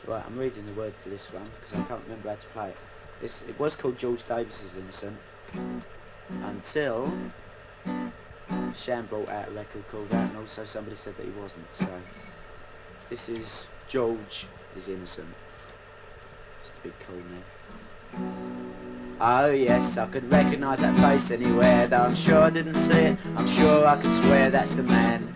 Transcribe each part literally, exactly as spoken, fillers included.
Right, I'm reading the words for this one because I can't remember how to play it. This, it was called George Davis is Innocent until Sham brought out a record called that, and also somebody said that he wasn't. So this is George is Innocent. Just a bit cool now. Oh yes, I could recognise that face anywhere, though I'm sure I didn't see it. I'm sure I could swear that's the man.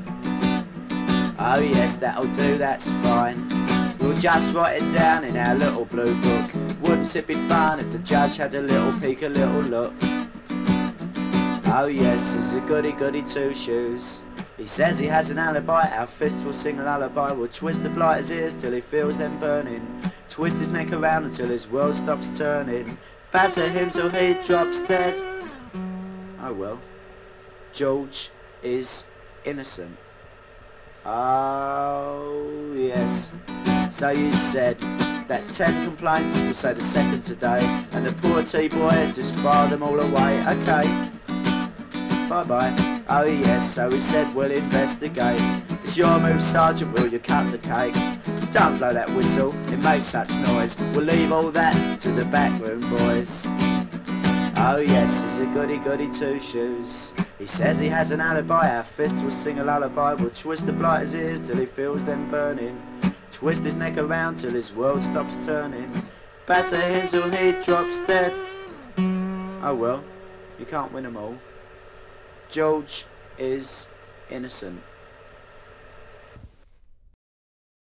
Oh yes, that'll do, that's fine. We'll just write it down in our little blue book. Wouldn't it be fun if the judge had a little peek, a little look? Oh yes, he's a goody goody two shoes. He says he has an alibi, our fists will sing a lullaby. We'll twist the blighter's ears till he feels them burning. Twist his neck around until his world stops turning. Batter him till he drops dead. Oh well, George is innocent. Oh yes. So you said that's ten complaints, we'll say the second today, and the poor T-boy has just filed them all away. Okay, bye bye. Oh yes, so we said we'll investigate. It's your move, Sergeant, will you cut the cake? Don't blow that whistle, it makes such noise. We'll leave all that to the back room boys. Oh yes, he's a goody goody two shoes. He says he has an alibi, our fists will sing a lullaby. We'll twist the blighter's ears till he feels them burning. Twist his neck around till his world stops turning. Batter him till he drops dead. Oh well, you can't win them all. George is innocent.